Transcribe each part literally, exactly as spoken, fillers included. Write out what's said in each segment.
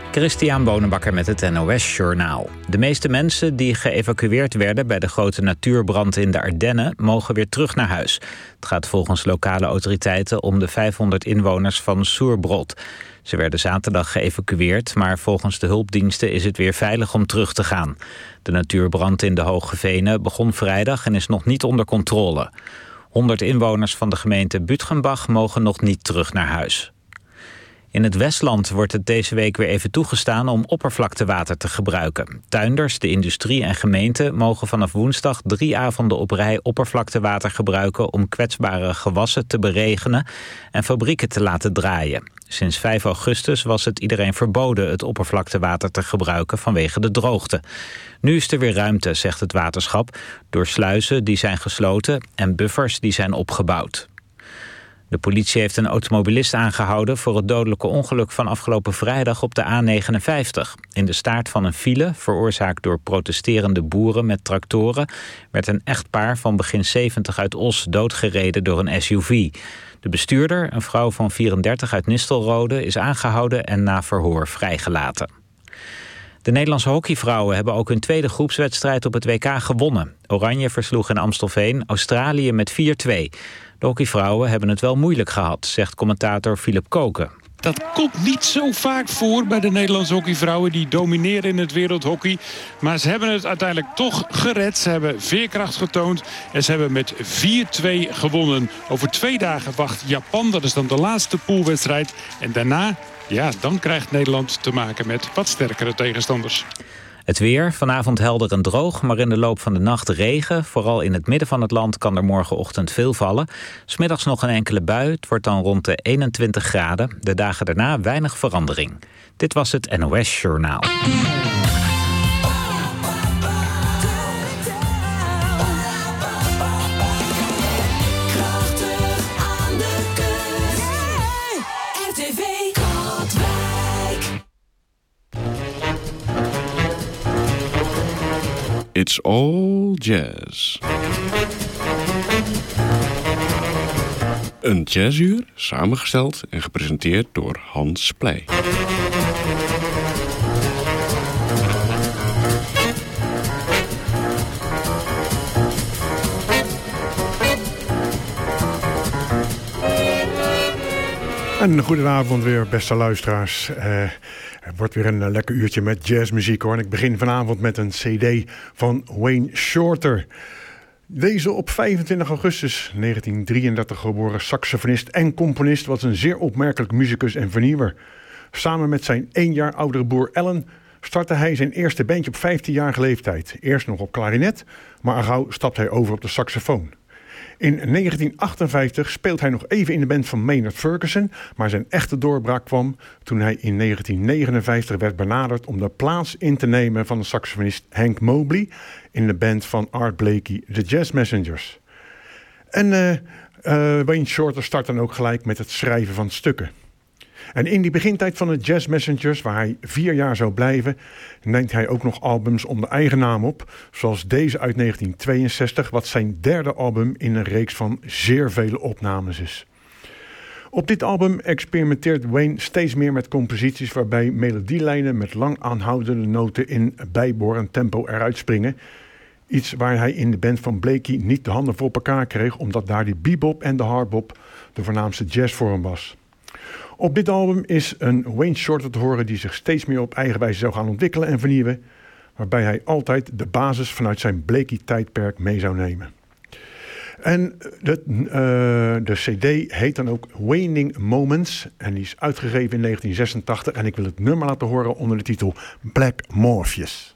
Christian Bonenbakker met het N O S-journaal. De meeste mensen die geëvacueerd werden bij de grote natuurbrand in de Ardennen mogen weer terug naar huis. Het gaat volgens lokale autoriteiten om de vijfhonderd inwoners van Soerbrod. Ze werden zaterdag geëvacueerd, maar volgens de hulpdiensten is het weer veilig om terug te gaan. De natuurbrand in de Hoge Venen begon vrijdag en is nog niet onder controle. honderd inwoners van de gemeente Bütgenbach mogen nog niet terug naar huis. In het Westland wordt het deze week weer even toegestaan om oppervlaktewater te gebruiken. Tuinders, de industrie en gemeenten mogen vanaf woensdag drie avonden op rij oppervlaktewater gebruiken om kwetsbare gewassen te beregenen en fabrieken te laten draaien. Sinds vijf augustus was het iedereen verboden het oppervlaktewater te gebruiken vanwege de droogte. Nu is er weer ruimte, zegt het waterschap, door sluizen die zijn gesloten en buffers die zijn opgebouwd. De politie heeft een automobilist aangehouden voor het dodelijke ongeluk van afgelopen vrijdag op de A negenenvijftig. In de staart van een file, veroorzaakt door protesterende boeren met tractoren, werd een echtpaar van begin zeventig uit Os doodgereden door een S U V. De bestuurder, een vrouw van vierendertig uit Nistelrode, is aangehouden en na verhoor vrijgelaten. De Nederlandse hockeyvrouwen hebben ook hun tweede groepswedstrijd op het W K gewonnen. Oranje versloeg in Amstelveen Australië met vier twee. De hockeyvrouwen hebben het wel moeilijk gehad, zegt commentator Philip Koken. Dat komt niet zo vaak voor bij de Nederlandse hockeyvrouwen. Die domineren in het wereldhockey. Maar ze hebben het uiteindelijk toch gered. Ze hebben veerkracht getoond. En ze hebben met vier twee gewonnen. Over twee dagen wacht Japan. Dat is dan de laatste poolwedstrijd. En daarna, ja, dan krijgt Nederland te maken met wat sterkere tegenstanders. Het weer, vanavond helder en droog, maar in de loop van de nacht regen. Vooral in het midden van het land kan er morgenochtend veel vallen. 'S Middags nog een enkele bui, het wordt dan rond de eenentwintig graden. De dagen daarna weinig verandering. Dit was het N O S-journaal. It's all jazz. Een jazzuur, samengesteld en gepresenteerd door Hans Pleij. Een goedenavond weer, beste luisteraars. Uh, het wordt weer een uh, lekker uurtje met jazzmuziek, hoor. En ik begin vanavond met een cd van Wayne Shorter. Deze op vijfentwintig augustus negentien drieëndertig geboren saxofonist en componist was een zeer opmerkelijk muzikus en vernieuwer. Samen met zijn één jaar oudere broer Alan startte hij zijn eerste bandje op vijftienjarige leeftijd. Eerst nog op klarinet, maar al gauw stapte hij over op de saxofoon. In negentien achtenvijftig speelt hij nog even in de band van Maynard Ferguson, maar zijn echte doorbraak kwam toen hij in negentien negenenvijftig werd benaderd om de plaats in te nemen van de saxofonist Hank Mobley in de band van Art Blakey, The Jazz Messengers. En uh, uh, Wayne Shorter start dan ook gelijk met het schrijven van stukken. En in die begintijd van de Jazz Messengers, waar hij vier jaar zou blijven, neemt hij ook nog albums onder eigen naam op, zoals deze uit negentien tweeënzestig, wat zijn derde album in een reeks van zeer vele opnames is. Op dit album experimenteert Wayne steeds meer met composities waarbij melodielijnen met lang aanhoudende noten in bijbehorend tempo eruit springen. Iets waar hij in de band van Blakey niet de handen voor op elkaar kreeg, omdat daar de bebop en de hardbop de voornaamste jazzvorm was. Op dit album is een Wayne Shorter te horen die zich steeds meer op eigen wijze zou gaan ontwikkelen en vernieuwen, waarbij hij altijd de basis vanuit zijn Blakey-tijdperk mee zou nemen. En de, uh, de cd heet dan ook Waning Moments en die is uitgegeven in negentien zesentachtig en ik wil het nummer laten horen onder de titel Black Morpheus.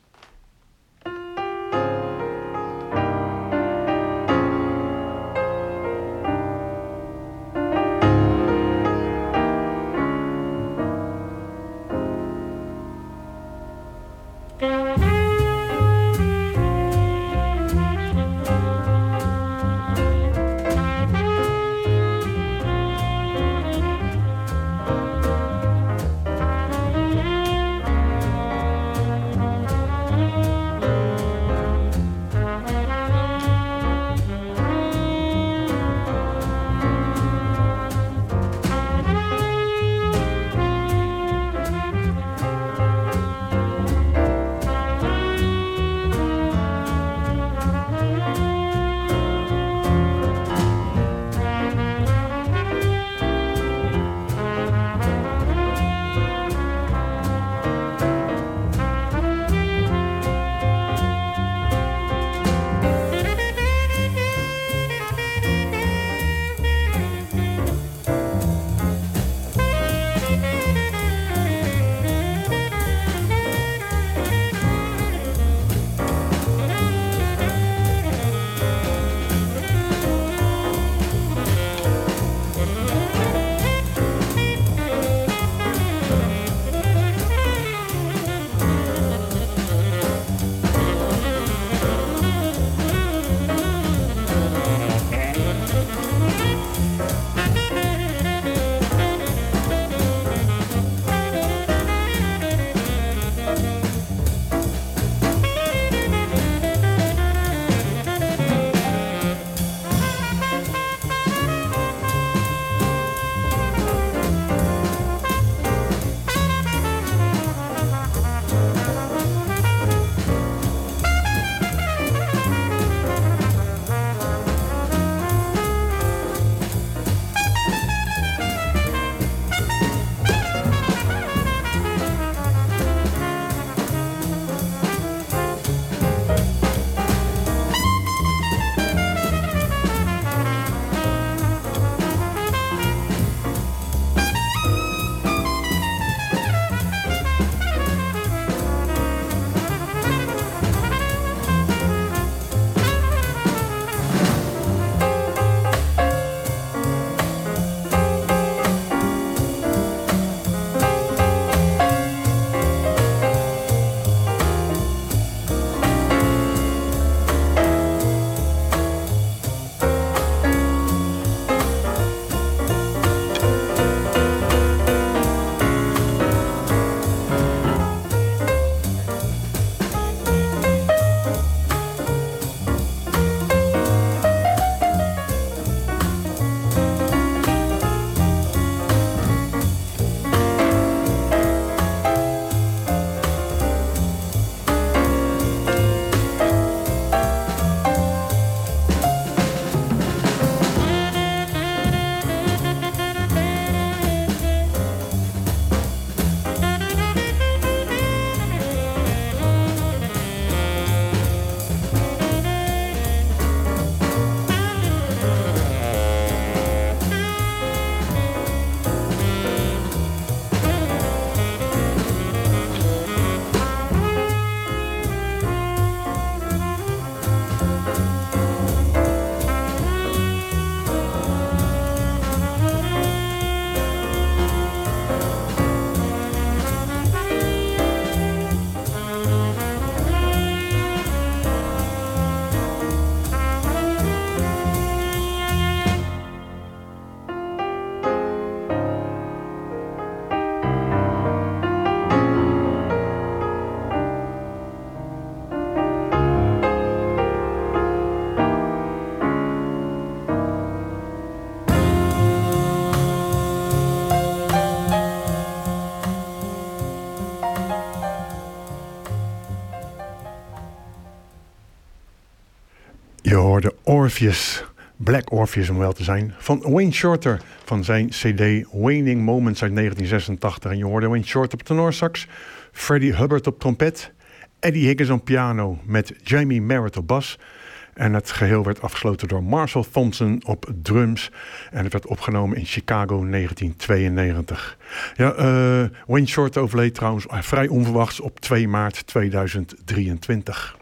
Je hoorde Orpheus, Black Orpheus om wel te zijn, van Wayne Shorter van zijn cd Waning Moments uit negentien zesentachtig. En je hoorde Wayne Shorter op tenorsax, Freddie Hubbard op trompet, Eddie Higgins op piano met Jamie Merritt op bas. En het geheel werd afgesloten door Marshall Thompson op drums. En het werd opgenomen in Chicago negentien tweeënnegentig. Ja, uh, Wayne Shorter overleed trouwens vrij onverwachts op twee maart tweeduizend drieëntwintig.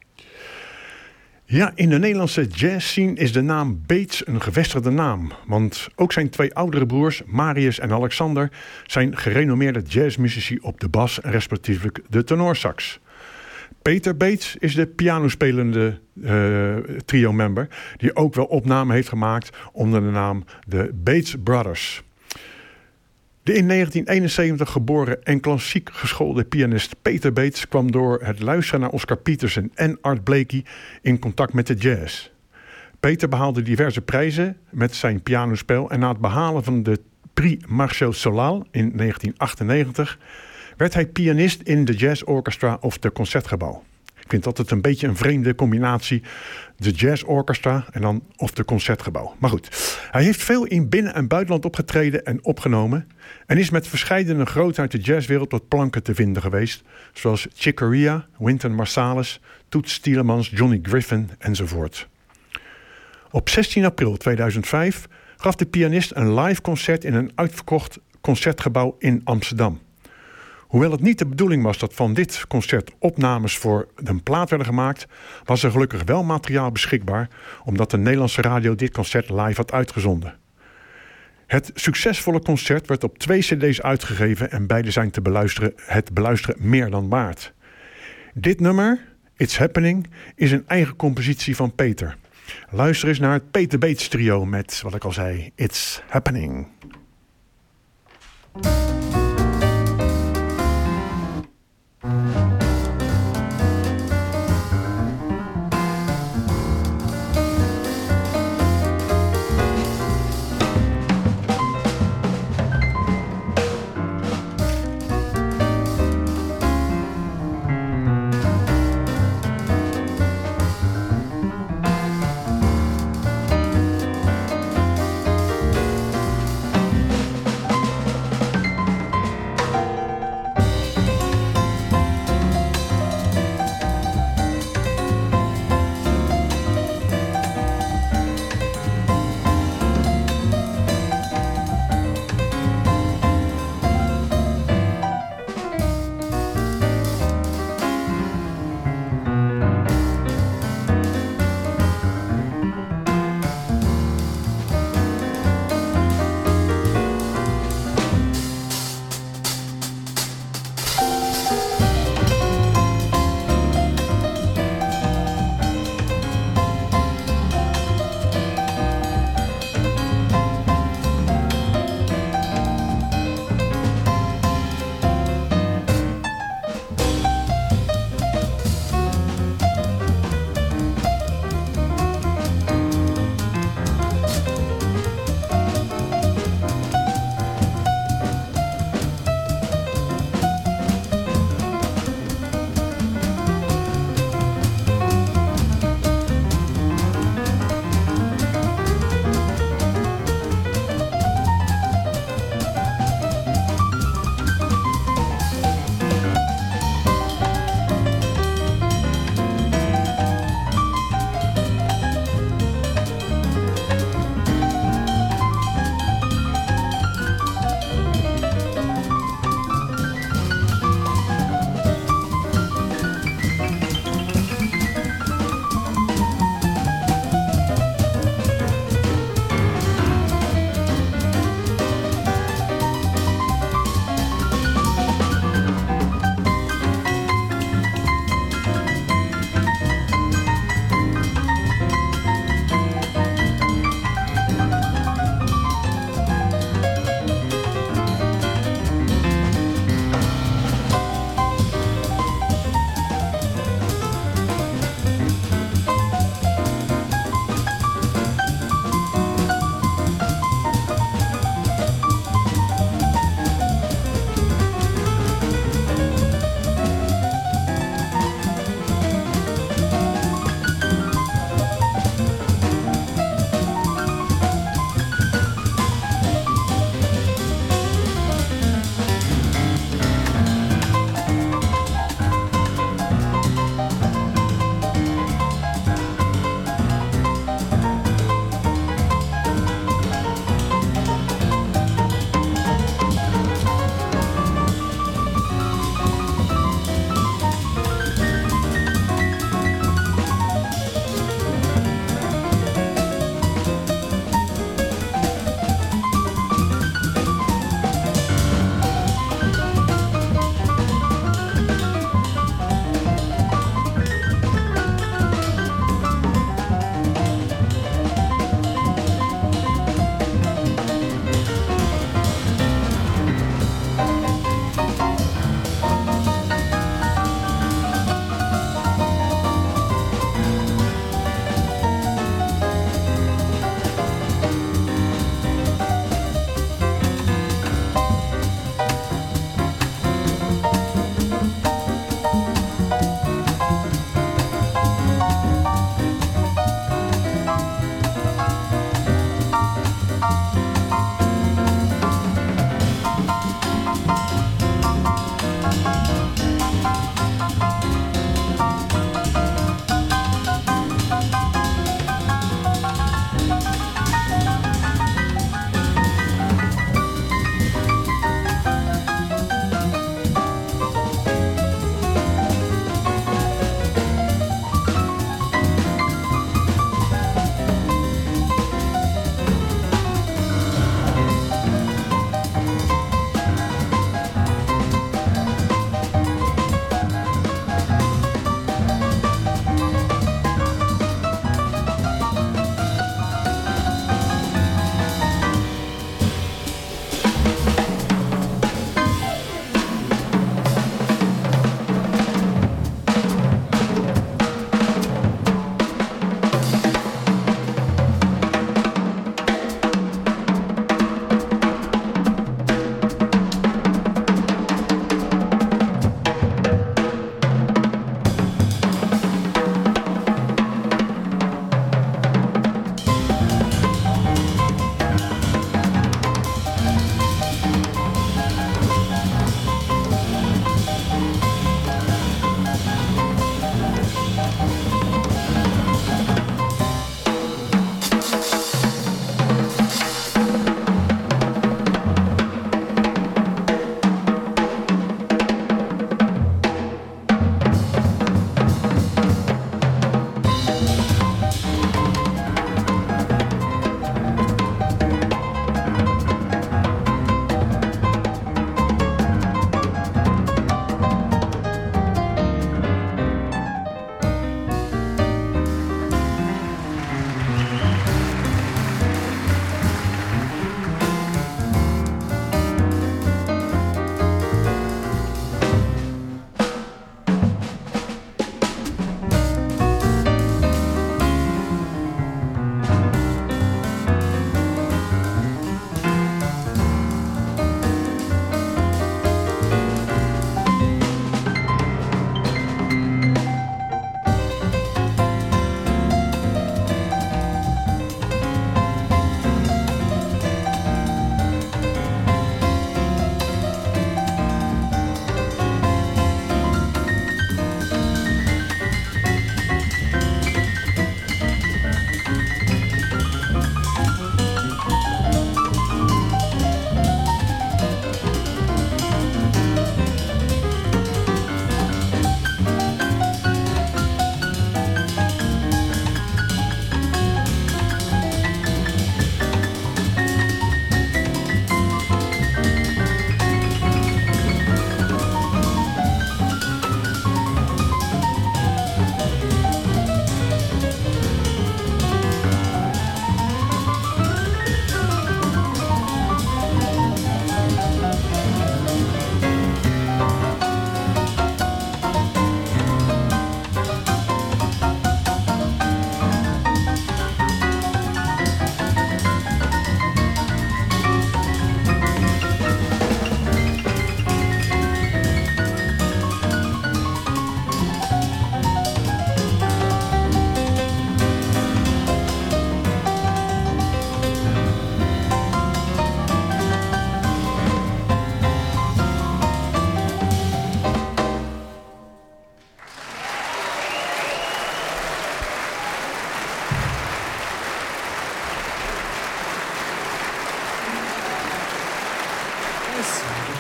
Ja, in de Nederlandse jazzscene is de naam Bates een gevestigde naam. Want ook zijn twee oudere broers, Marius en Alexander, zijn gerenommeerde jazzmuzici op de bas en respectievelijk de tenorsax. Peter Bates is de pianospelende uh, trio-member die ook wel opname heeft gemaakt onder de naam de Bates Brothers. De in negentien eenenzeventig geboren en klassiek geschoolde pianist Peter Bates kwam door het luisteren naar Oscar Peterson en Art Blakey in contact met de jazz. Peter behaalde diverse prijzen met zijn pianospel en na het behalen van de Prix Marcel Solal in negentien achtennegentig werd hij pianist in de Jazz Orchestra of de Concertgebouw. Ik vind altijd een beetje een vreemde combinatie, de Jazz Orchestra en dan of de Concertgebouw. Maar goed, hij heeft veel in binnen- en buitenland opgetreden en opgenomen en is met verscheidene groten uit de jazzwereld tot planken te vinden geweest, zoals Chick Corea, Wynton Marsalis, Toots Thielemans, Johnny Griffin enzovoort. Op zestien april tweeduizend vijf gaf de pianist een live concert in een uitverkocht Concertgebouw in Amsterdam. Hoewel het niet de bedoeling was dat van dit concert opnames voor een plaat werden gemaakt, was er gelukkig wel materiaal beschikbaar, omdat de Nederlandse radio dit concert live had uitgezonden. Het succesvolle concert werd op twee cd's uitgegeven en beide zijn te beluisteren, het beluisteren meer dan waard. Dit nummer, It's Happening, is een eigen compositie van Peter. Luister eens naar het Peter Bates trio met, wat ik al zei, It's Happening.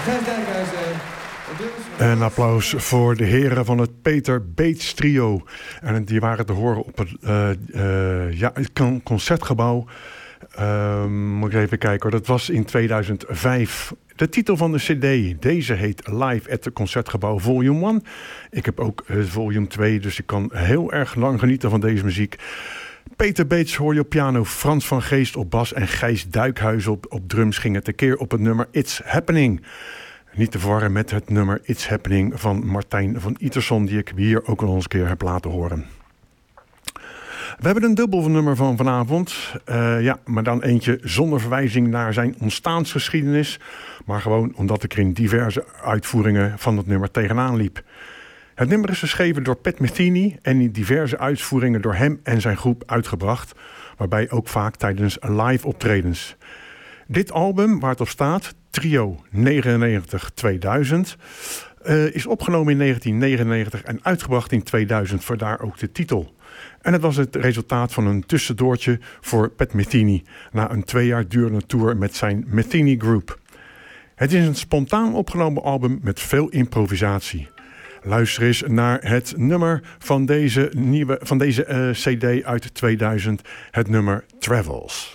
Een applaus voor de heren van het Peter Bates Trio. En die waren te horen op het, uh, uh, ja, het Concertgebouw. Uh, moet ik even kijken hoor. Dat was in tweeduizend vijf. De titel van de cd. Deze heet Live at the Concertgebouw Volume één. Ik heb ook uh, Volume twee. Dus ik kan heel erg lang genieten van deze muziek. Peter Bates hoor je op piano, Frans van Geest op bas en Gijs Duikhuizen op, op drums gingen tekeer op het nummer It's Happening. Niet te verwarren met het nummer It's Happening van Martijn van Iterson, die ik hier ook al eens een keer heb laten horen. We hebben een dubbel nummer van vanavond. Uh, ja, maar dan eentje zonder verwijzing naar zijn ontstaansgeschiedenis. Maar gewoon omdat ik er in diverse uitvoeringen van het nummer tegenaan liep. Het nummer is geschreven door Pat Metheny en in diverse uitvoeringen door hem en zijn groep uitgebracht. Waarbij ook vaak tijdens live optredens. Dit album, waar het op staat, Trio negenennegentig tweeduizend, uh, is opgenomen in negentien negenennegentig en uitgebracht in tweeduizend, vandaar ook de titel. En het was het resultaat van een tussendoortje voor Pat Metheny na een twee jaar durende tour met zijn Metheny Group. Het is een spontaan opgenomen album met veel improvisatie. Luister eens naar het nummer van deze, nieuwe, van deze uh, cd uit tweeduizend, het nummer Travels.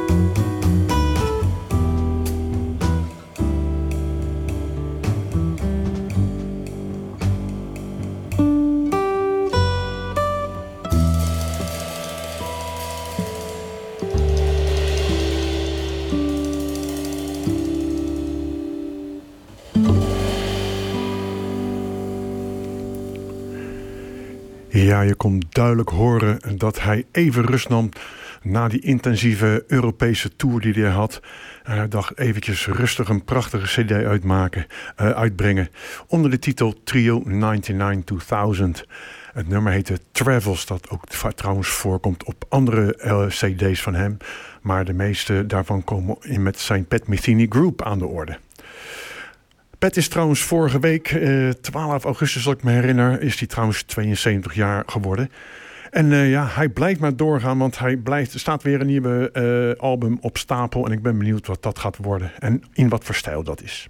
Ja, je kon duidelijk horen dat hij even rust nam na die intensieve Europese tour die hij had. En hij dacht eventjes rustig een prachtige cd uitmaken, uh, uitbrengen. Onder de titel Trio negenennegentig tweeduizend. Het nummer heette Travels, dat ook trouwens voorkomt op andere uh, cd's van hem. Maar de meeste daarvan komen in met zijn Pat Metheny Group aan de orde. Pat is trouwens vorige week, uh, twaalf augustus zal ik me herinneren, is hij trouwens tweeënzeventig jaar geworden. En uh, ja, hij blijft maar doorgaan, want hij blijft, er staat weer een nieuwe uh, album op stapel. En ik ben benieuwd wat dat gaat worden en in wat voor stijl dat is.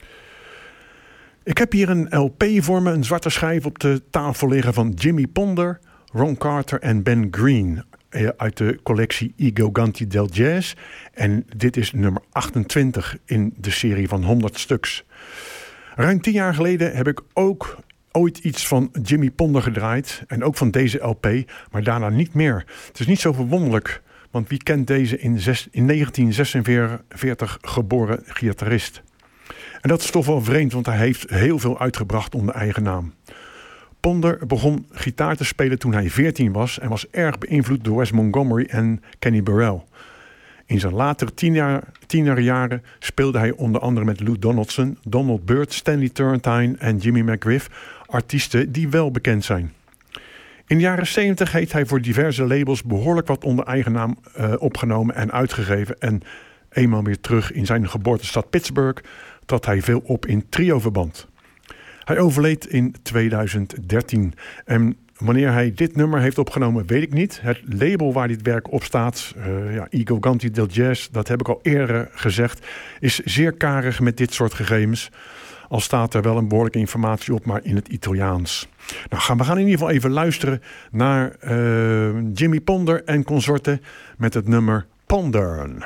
Ik heb hier een L P voor me, een zwarte schijf op de tafel liggen van Jimmy Ponder, Ron Carter en Ben Green. Uh, uit de collectie I Gigante del Jazz. En dit is nummer achtentwintig in de serie van honderd stuks. Ruim tien jaar geleden heb ik ook ooit iets van Jimmy Ponder gedraaid. En ook van deze L P, maar daarna niet meer. Het is niet zo verwonderlijk, want wie kent deze in, zes, in negentien zesenveertig geboren gitarist? En dat is toch wel vreemd, want hij heeft heel veel uitgebracht onder eigen naam. Ponder begon gitaar te spelen toen hij veertien was en was erg beïnvloed door Wes Montgomery en Kenny Burrell. In zijn latere tiener, tienerjaren speelde hij onder andere met Lou Donaldson, Donald Byrd, Stanley Turrentine en Jimmy McGriff, artiesten die wel bekend zijn. In de jaren zeventig heeft hij voor diverse labels behoorlijk wat onder eigen naam uh, opgenomen en uitgegeven. En eenmaal weer terug in zijn geboortestad Pittsburgh trad hij veel op in trio-verband. Hij overleed in tweeduizend dertien en wanneer hij dit nummer heeft opgenomen, weet ik niet. Het label waar dit werk op staat, uh, ja, I Gigante del Jazz, dat heb ik al eerder gezegd, is zeer karig met dit soort gegevens. Al staat er wel een behoorlijke informatie op, maar in het Italiaans. Nou, gaan, we gaan in ieder geval even luisteren naar uh, Jimmy Ponder en consorten met het nummer Pondern.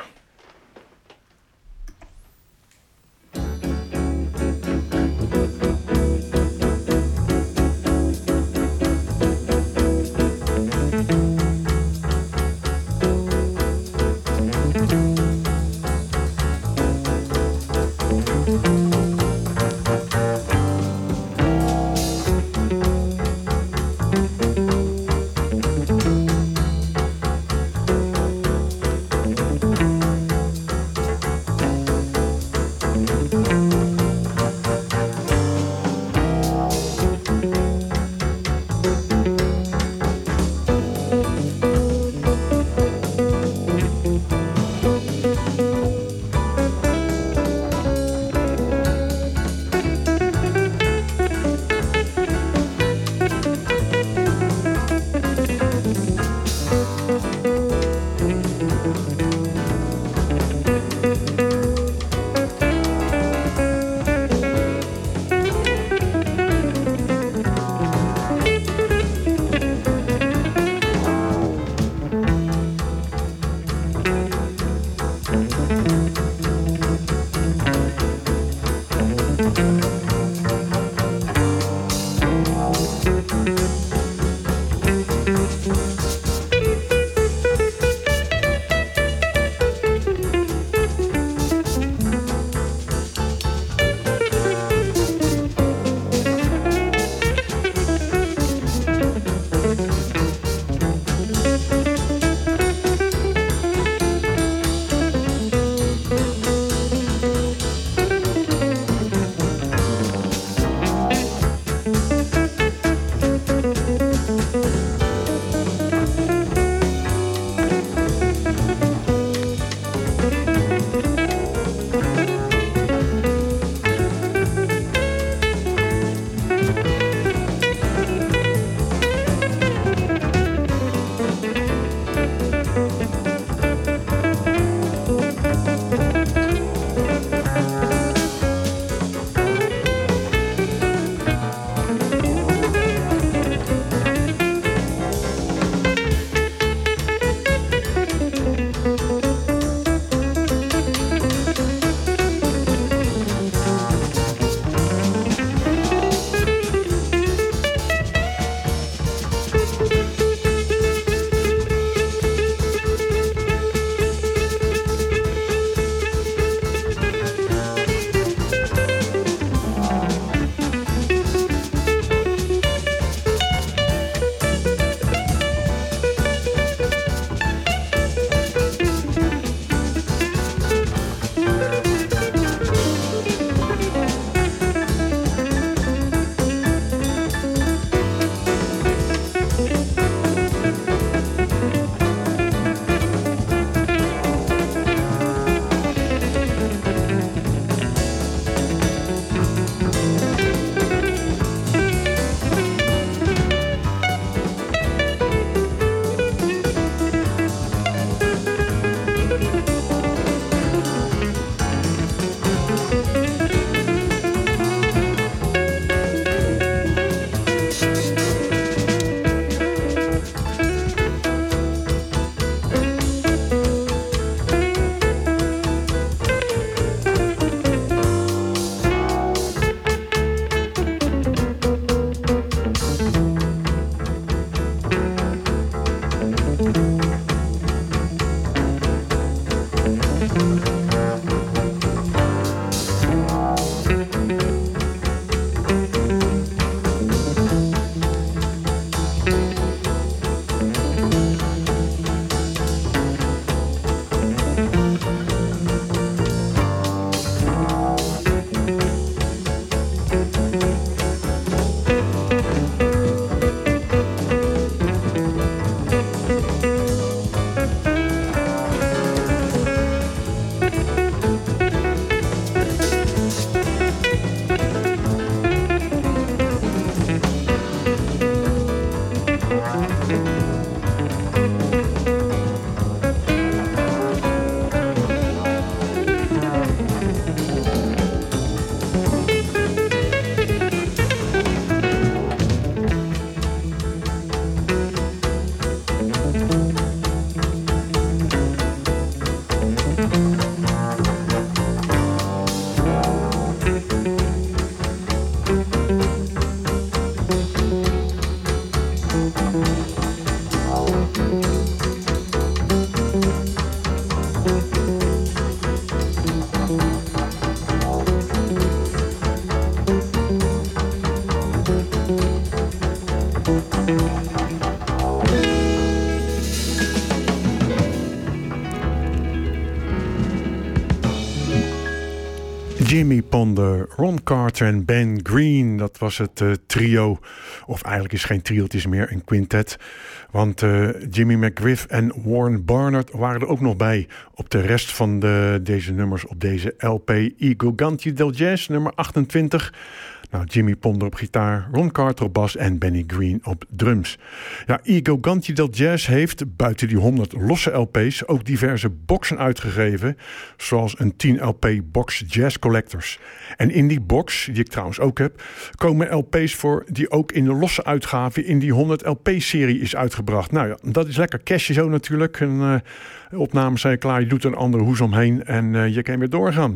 Jimmy Ponder, Ron Carter en Ben Green. Dat was het uh, trio. Of eigenlijk is het geen trio, het is meer een quintet. Want uh, Jimmy McGriff en Warren Barnard waren er ook nog bij op de rest van de, deze nummers op deze L P. I Gigante del Jazz, nummer achtentwintig. Nou, Jimmy Ponder op gitaar, Ron Carter op bas en Benny Green op drums. Ja, I Gigante del Jazz heeft buiten die honderd losse L P's ook diverse boxen uitgegeven, zoals een tien L P box Jazz Collectors. En in die box, die ik trouwens ook heb, komen L P's voor die ook in de losse uitgave in die honderd L P-serie is uitgebracht. Nou ja, dat is lekker cashje zo natuurlijk. Een uh, opnames zijn klaar, je doet er een andere hoes omheen en uh, je kan weer doorgaan.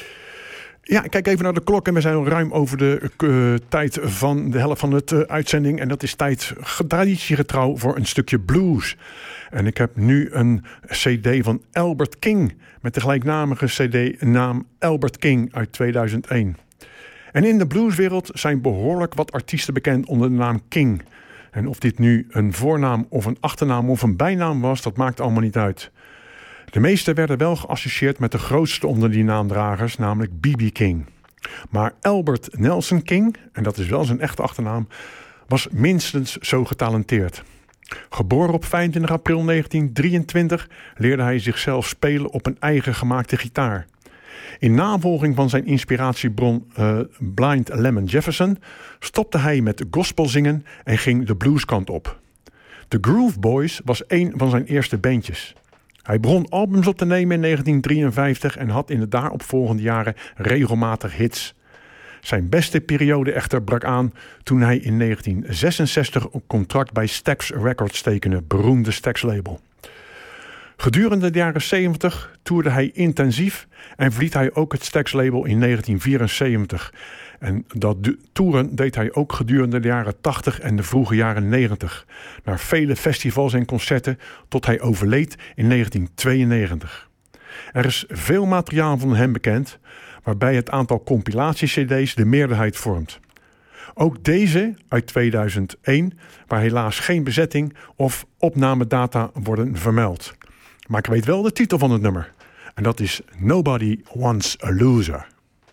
Ja, kijk even naar de klok en we zijn al ruim over de uh, tijd van de helft van het uh, uitzending. En dat is tijd traditiegetrouw voor een stukje blues. En ik heb nu een cd van Albert King met de gelijknamige cd naam Albert King uit tweeduizend één. En in de blueswereld zijn behoorlijk wat artiesten bekend onder de naam King. En of dit nu een voornaam of een achternaam of een bijnaam was, dat maakt allemaal niet uit. De meeste werden wel geassocieerd met de grootste onder die naamdragers, namelijk B B King. Maar Albert Nelson King, en dat is wel zijn echte achternaam, was minstens zo getalenteerd. Geboren op vijfentwintig april negentien drieëntwintig leerde hij zichzelf spelen op een eigen gemaakte gitaar. In navolging van zijn inspiratiebron uh, Blind Lemon Jefferson stopte hij met gospelzingen en ging de blueskant op. The Groove Boys was een van zijn eerste bandjes. Hij begon albums op te nemen in negentien drieënvijftig en had in de daaropvolgende jaren regelmatig hits. Zijn beste periode echter brak aan toen hij in negentien zesenzestig een contract bij Stax Records tekende, beroemde Stax label. Gedurende de jaren zeventig toerde hij intensief en verliet hij ook het Stax label in negentien vierenzeventig. En dat toeren deed hij ook gedurende de jaren tachtig en de vroege jaren negentig. Naar vele festivals en concerten tot hij overleed in negentien tweeënnegentig. Er is veel materiaal van hem bekend, waarbij het aantal compilatie-cd's de meerderheid vormt. Ook deze uit tweeduizend één, waar helaas geen bezetting of opnamedata worden vermeld. Maar ik weet wel de titel van het nummer. En dat is Nobody Wants a Loser.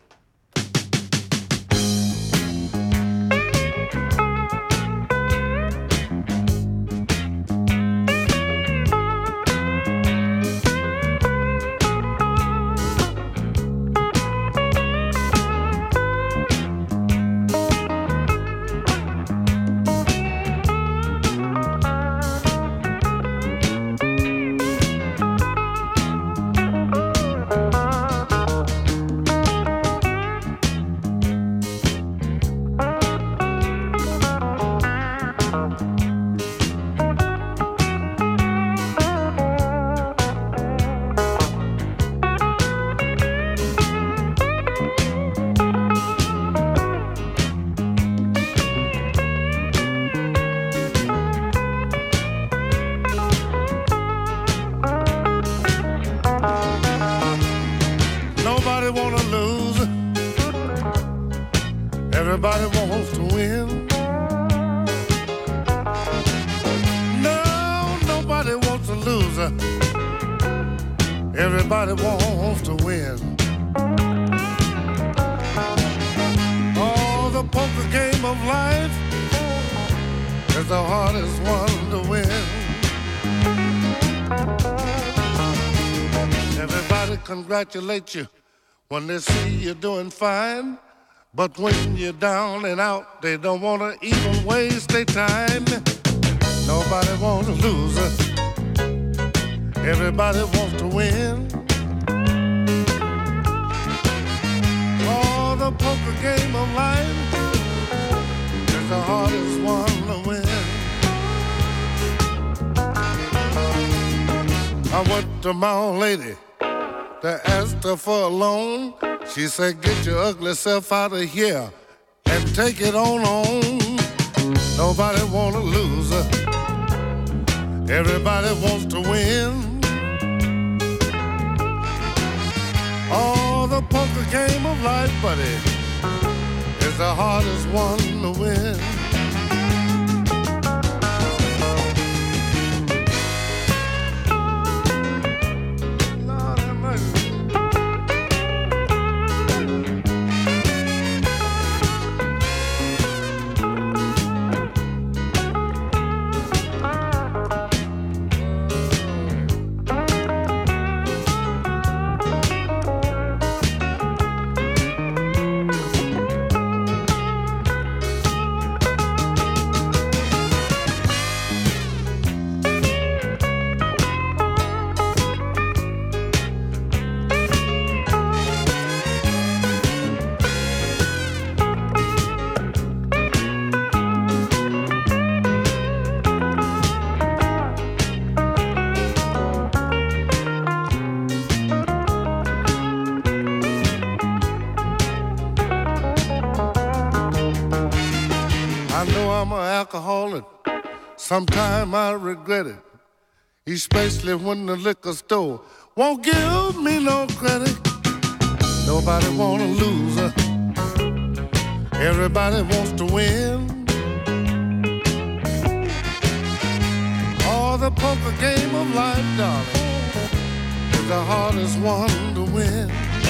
Everybody wants to win. No, nobody wants a loser. Everybody wants to win. Oh, the poker game of life is the hardest one to win. Everybody congratulates you when they see you doing fine. But when you're down and out, they don't want to even waste their time. Nobody wants to lose it. Everybody wants to win. Oh, the poker game of life is the hardest one to win. I went to my old lady to ask her for a loan. She said, get your ugly self out of here and take it on home. Nobody want to lose her. Everybody wants to win. Oh, the poker game of life, buddy, is the hardest one to win. Lord have mercy. I'm an alcoholic. Sometime I regret it, especially when the liquor store won't give me no credit. Nobody wanna lose her. Everybody wants to win. Oh, the poker game of life, darling, is the hardest one to win.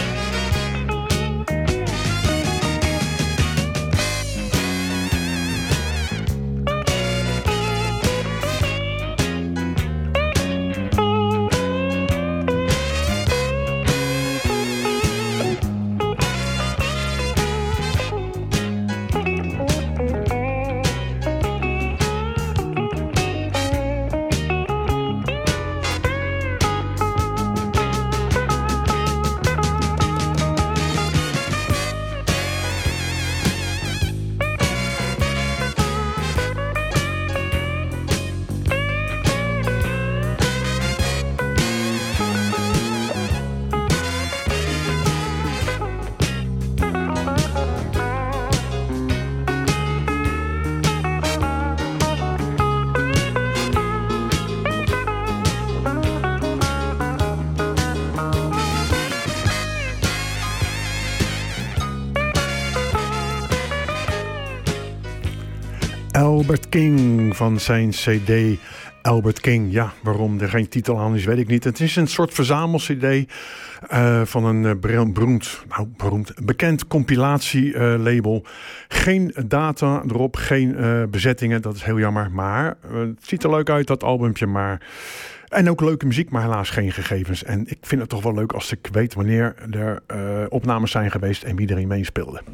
Albert King van zijn cd Albert King. Ja, waarom er geen titel aan is, weet ik niet. Het is een soort verzamel-cd uh, van een uh, beroemd, nou, beroemd, bekend compilatielabel. Uh, geen data erop, geen uh, bezettingen, dat is heel jammer. Maar uh, het ziet er leuk uit, dat albumpje, maar... En ook leuke muziek, maar helaas geen gegevens. En ik vind het toch wel leuk als ik weet wanneer er uh, opnames zijn geweest en wie erin meespeelde.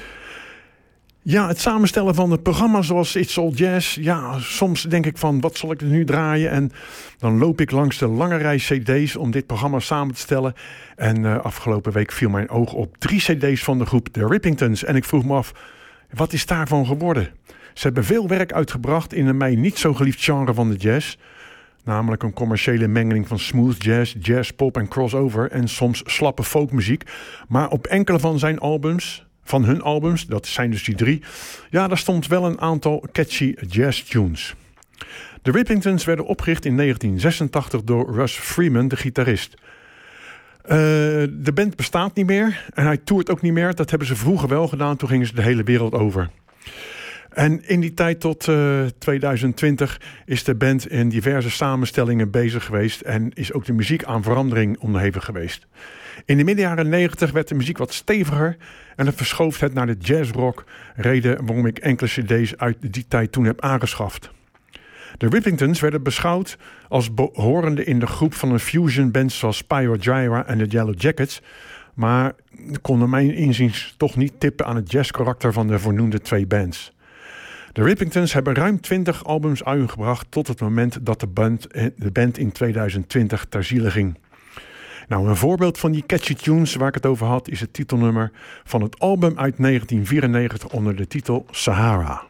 Ja, het samenstellen van het programma zoals It's All Jazz. Ja, soms denk ik van, wat zal ik er nu draaien? En dan loop ik langs de lange rij cd's om dit programma samen te stellen. En uh, afgelopen week viel mijn oog op drie cd's van de groep The Rippingtons. En ik vroeg me af, wat is daarvan geworden? Ze hebben veel werk uitgebracht in een mij niet zo geliefd genre van de jazz. Namelijk een commerciële mengeling van smooth jazz, jazz, pop en crossover. En soms slappe folkmuziek. Maar op enkele van zijn albums... Van hun albums, dat zijn dus die drie. Ja, daar stond wel een aantal catchy jazz tunes. De Rippingtons werden opgericht in negentien zesentachtig door Russ Freeman, de gitarist. Uh, de band bestaat niet meer en hij toert ook niet meer. Dat hebben ze vroeger wel gedaan, toen gingen ze de hele wereld over. En in die tijd tot uh, tweeduizend twintig is de band in diverse samenstellingen bezig geweest en is ook de muziek aan verandering onderhevig geweest. In de midden jaren negentig werd de muziek wat steviger en het verschoof het naar de jazzrock, reden waarom ik enkele cd's uit die tijd toen heb aangeschaft. De Rippingtons werden beschouwd als behorende in de groep van een fusion band zoals Spyro Gyra en de Yellow Jackets, maar konden mijn inziens toch niet tippen aan het jazzkarakter van de voornoemde twee bands. De Rippingtons hebben ruim twintig albums uitgebracht tot het moment dat de band, de band in tweeduizend twintig ter ziele ging. Nou, een voorbeeld van die catchy tunes waar ik het over had is het titelnummer van het album uit negentien vierennegentig onder de titel Sahara.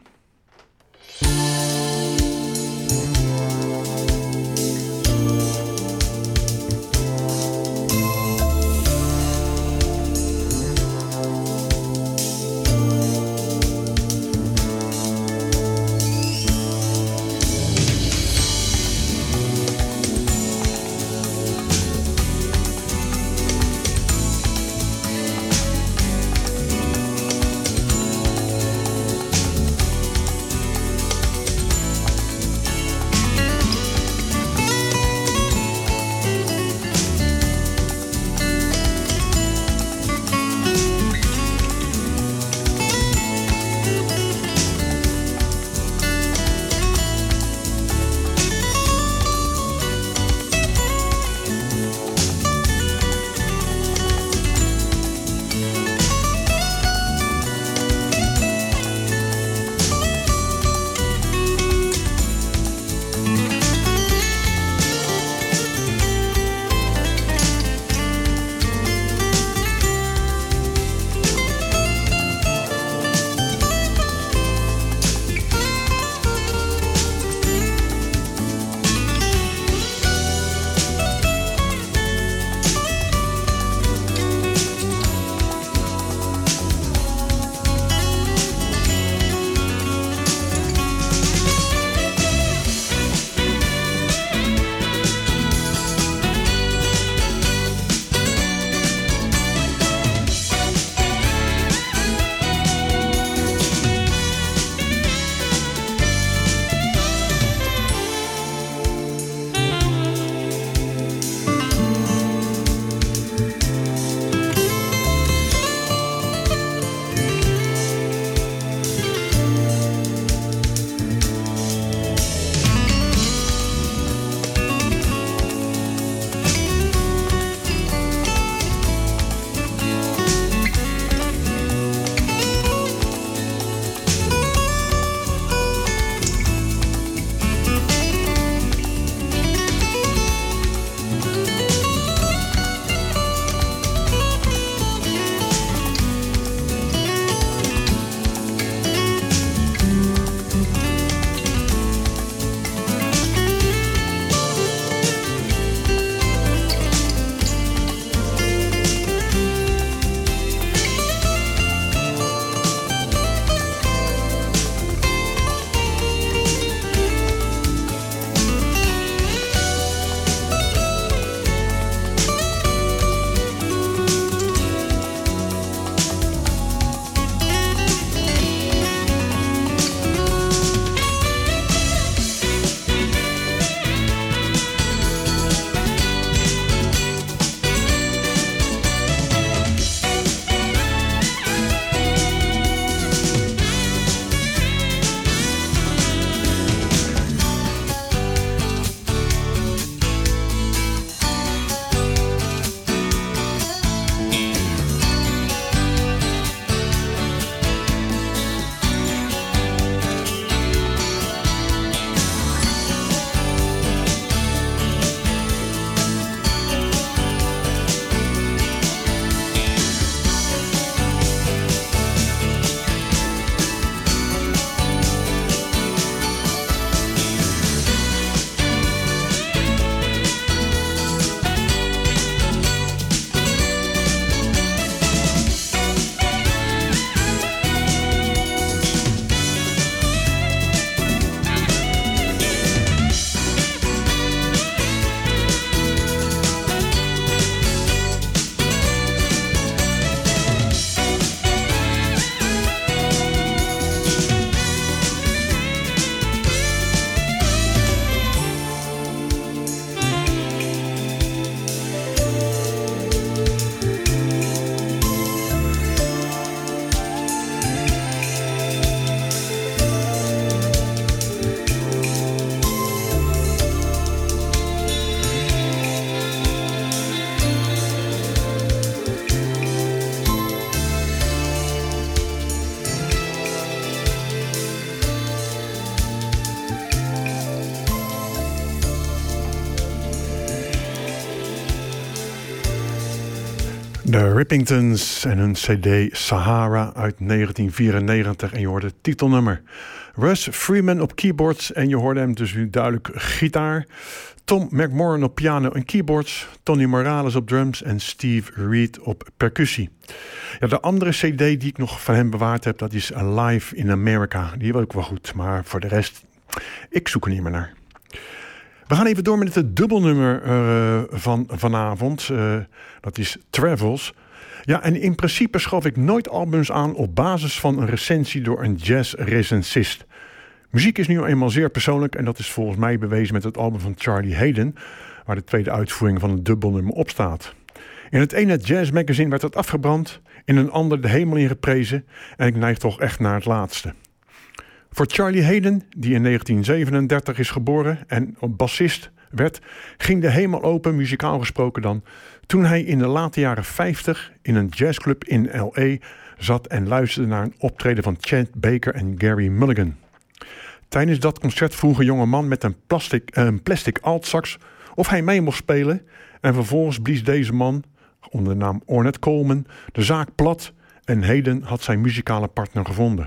De Rippingtons en hun cd Sahara uit negentien vierennegentig en je hoorde het titelnummer. Russ Freeman op keyboards en je hoorde hem dus nu duidelijk gitaar. Tom McMorran op piano en keyboards. Tony Morales op drums en Steve Reed op percussie. Ja, de andere cd die ik nog van hem bewaard heb, dat is Live in America. Die wil ik wel goed, maar voor de rest, ik zoek er niet meer naar. We gaan even door met het dubbelnummer uh, van vanavond. Uh, dat is Travels. Ja, en in principe schaf ik nooit albums aan op basis van een recensie door een jazz-recensist. Muziek is nu eenmaal zeer persoonlijk en dat is volgens mij bewezen met het album van Charlie Haden, waar de tweede uitvoering van het dubbelnummer op staat. In het ene Jazz Magazine werd het afgebrand, in een ander de hemel in geprezen en ik neig toch echt naar het laatste. Voor Charlie Haden, die in negentien zevenendertig is geboren en bassist werd, ging de hemel open, muzikaal gesproken dan, toen hij in de late jaren vijftig in een jazzclub in L A zat en luisterde naar een optreden van Chet Baker en Gary Mulligan. Tijdens dat concert vroeg een jonge man met een plastic, uh, een plastic altsax of hij mee mocht spelen en vervolgens blies deze man, onder de naam Ornette Coleman, de zaak plat en Haden had zijn muzikale partner gevonden.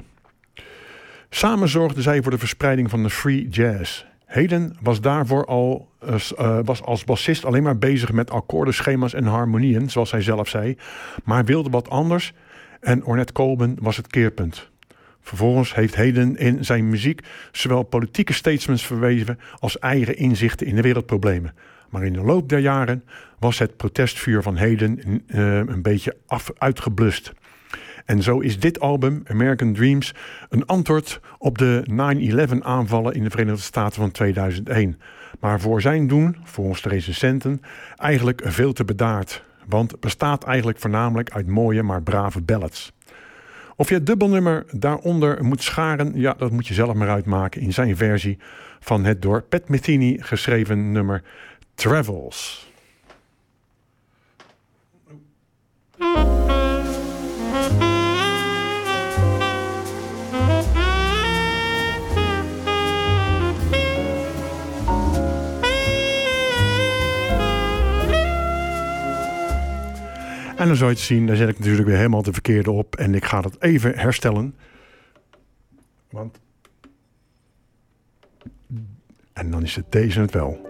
Samen zorgden zij voor de verspreiding van de free jazz. Haden was daarvoor al uh, was als bassist alleen maar bezig met akkoordenschema's en harmonieën, zoals hij zelf zei, maar wilde wat anders en Ornette Coleman was het keerpunt. Vervolgens heeft Haden in zijn muziek zowel politieke statements verweven als eigen inzichten in de wereldproblemen. Maar in de loop der jaren was het protestvuur van Haden uh, een beetje af, uitgeblust. En zo is dit album, American Dreams, een antwoord op de nine eleven aanvallen in de Verenigde Staten van tweeduizend één. Maar voor zijn doen, volgens de recensenten, eigenlijk veel te bedaard. Want het bestaat eigenlijk voornamelijk uit mooie maar brave ballads. Of je het dubbelnummer daaronder moet scharen, ja, dat moet je zelf maar uitmaken in zijn versie van het door Pat Metheny geschreven nummer Travels. En dan zou je het zien, daar zet ik natuurlijk weer helemaal de verkeerde op. En ik ga dat even herstellen. Want... En dan is het deze het wel.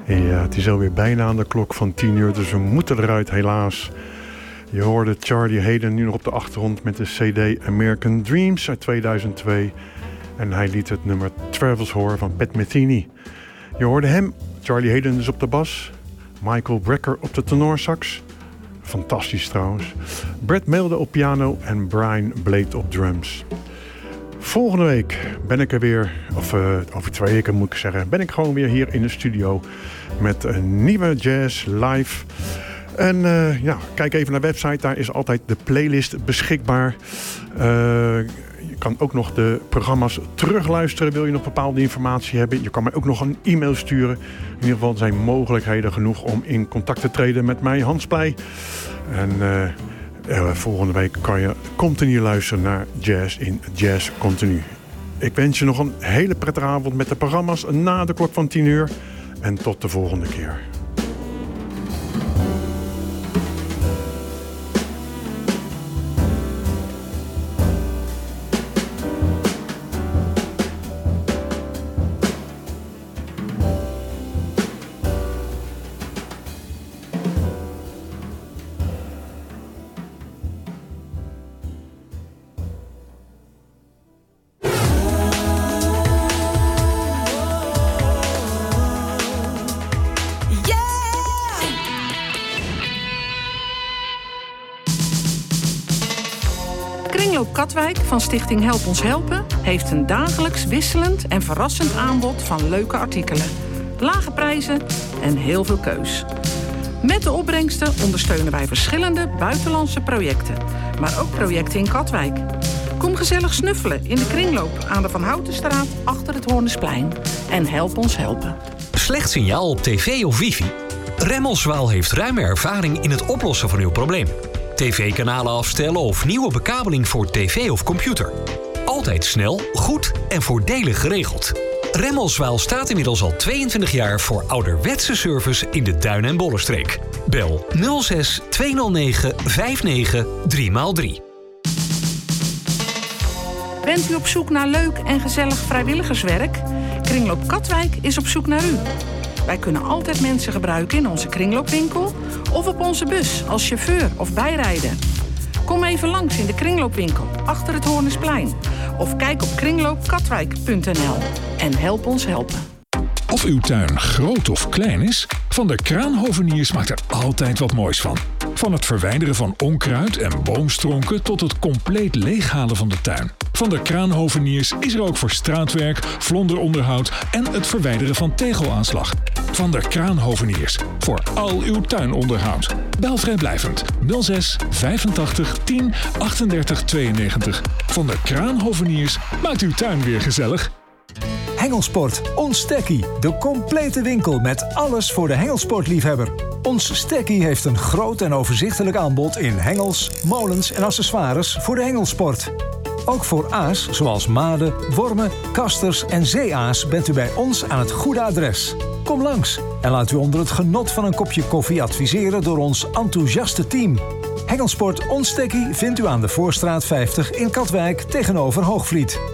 Ja, het is alweer bijna aan de klok van tien uur, dus we moeten eruit helaas. Je hoorde Charlie Haden nu nog op de achtergrond met de C D American Dreams uit tweeduizend twee. En hij liet het nummer Travels horen van Pat Metheny. Je hoorde hem, Charlie Haden dus op de bas. Michael Brecker op de tenorsax. Fantastisch trouwens. Brad Melde op piano en Brian Blade op drums. Volgende week ben ik er weer, of uh, over twee weken moet ik zeggen, ben ik gewoon weer hier in de studio met een nieuwe jazz live. En uh, ja, kijk even naar de website, daar is altijd de playlist beschikbaar. Uh, je kan ook nog de programma's terugluisteren, wil je nog bepaalde informatie hebben. Je kan mij ook nog een e-mail sturen. In ieder geval zijn mogelijkheden genoeg om in contact te treden met mij, Hans Pleij. En uh, uh, volgende week kan je continu luisteren naar Jazz in Jazz Continu. Ik wens je nog een hele prettige avond met de programma's na de klok van tien uur. En tot de volgende keer. Katwijk van Stichting Help Ons Helpen heeft een dagelijks wisselend en verrassend aanbod van leuke artikelen, lage prijzen en heel veel keus. Met de opbrengsten ondersteunen wij verschillende buitenlandse projecten, maar ook projecten in Katwijk. Kom gezellig snuffelen in de kringloop aan de Van Houtenstraat achter het Hoornesplein en help ons helpen. Slecht signaal op tv of wifi? Remmelswaal heeft ruime ervaring in het oplossen van uw probleem. tv-kanalen afstellen of nieuwe bekabeling voor tv of computer. Altijd snel, goed en voordelig geregeld. Remmelswaal staat inmiddels al tweeëntwintig jaar voor ouderwetse service in de Duin- en Bollenstreek. Bel nul zes tweehonderdnegen vijfennegentig drie maal drie. Bent u op zoek naar leuk en gezellig vrijwilligerswerk? Kringloop Katwijk is op zoek naar u. Wij kunnen altijd mensen gebruiken in onze kringloopwinkel of op onze bus als chauffeur of bijrijder. Kom even langs in de kringloopwinkel achter het Hoornesplein of kijk op kringloop katwijk punt n l en help ons helpen. Of uw tuin groot of klein is, Van der Kraanhoveniers maakt er altijd wat moois van. Van het verwijderen van onkruid en boomstronken tot het compleet leeghalen van de tuin. Van der Kraanhoveniers is er ook voor straatwerk, vlonderonderhoud en het verwijderen van tegelaanslag. Van der Kraanhoveniers, voor al uw tuinonderhoud. Bel vrijblijvend nul zes vijfentachtig tien achtendertig tweeënnegentig. Van der Kraanhoveniers maakt uw tuin weer gezellig. Hengelsport, ons Stekkie. De complete winkel met alles voor de hengelsportliefhebber. Ons Stekkie heeft een groot en overzichtelijk aanbod in hengels, molens en accessoires voor de hengelsport. Ook voor aas, zoals maden, wormen, kasters en zeeaas bent u bij ons aan het goede adres. Kom langs en laat u onder het genot van een kopje koffie adviseren door ons enthousiaste team. Hengelsport Ons Stekkie vindt u aan de Voorstraat vijftig in Katwijk tegenover Hoogvliet.